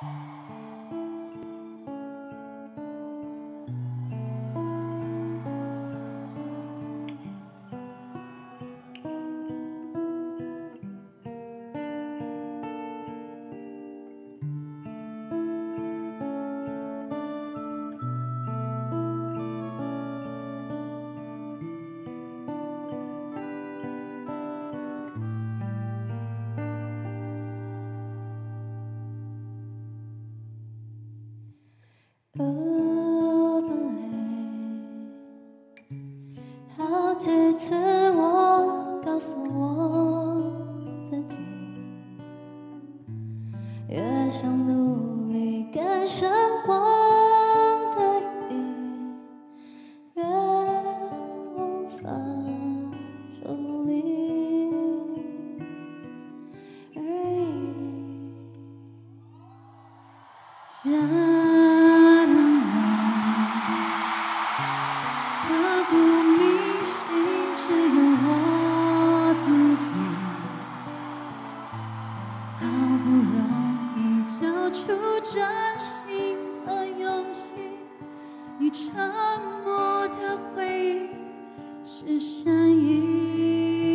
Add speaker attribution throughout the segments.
Speaker 1: 不累，好几次我告诉我自己，越想努力赶上光的影，越无法抽离而已。刻骨铭心，只有我自己。好不容易交出真心的勇气，你沉默的回应是善意。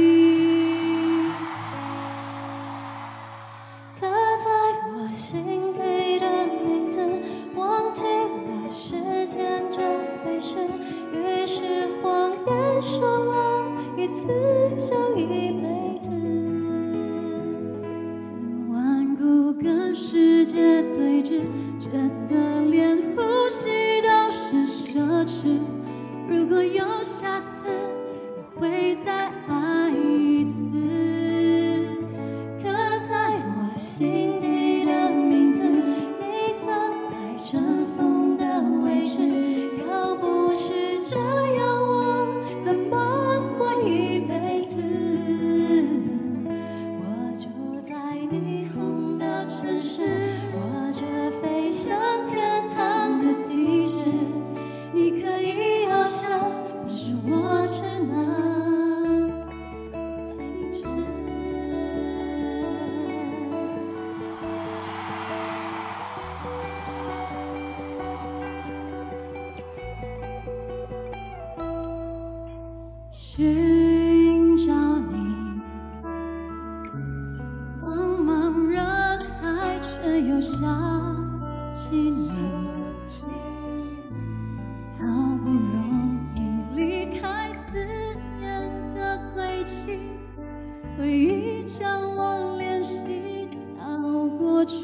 Speaker 1: 刻在我心底的名字，忘记了时间这回事，于是谎言说了一次就一辈子。曾顽固跟世界对峙，觉得连呼吸都是奢侈。如果有下次，我会再爱一次。刻在我心底的名字，你藏在尘封的位置。要不是这样，我怎么过一辈子？我住在霓虹的城市，握着飞向天堂的地址。你可以翱翔，可是我只能停止。寻找你，茫茫人海，却又想起你。好不容易离开思念的轨迹，回忆将我联系到过去。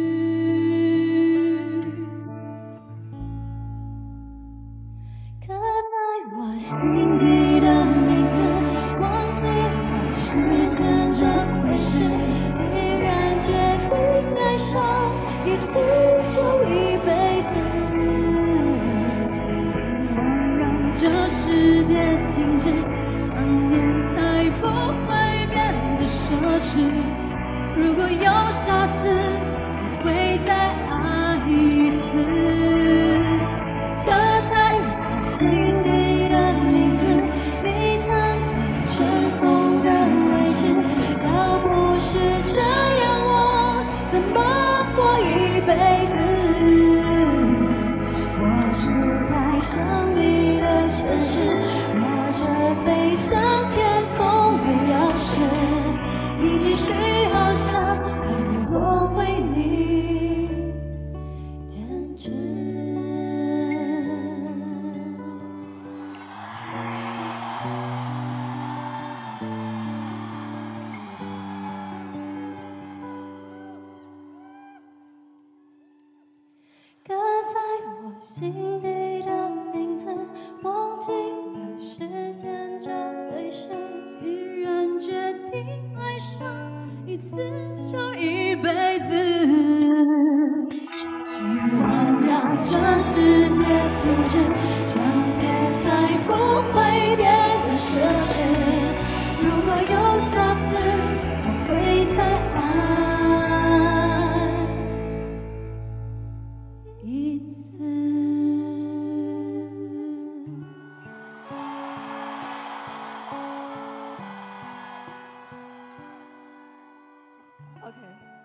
Speaker 1: 刻在我心底的名字，忘记了时间这回事，既然决定爱上一次就一辈子。这世界静止，想念才不会变得奢侈。如果有下次，我会再爱一次。刻在我心底的名字，你藏在尘封的位置。要不是这样，我怎么过一辈子？我住在想你的城市，握着飞向天空的钥匙。你继续翱翔，而我为你坚持。刻在我心底的名字，忘记了时间这回事。既然决定爱上一次就一辈子，希望让这世界静止，想念才不会变得奢侈。如果有下次，我会再爱一次。
Speaker 2: OK。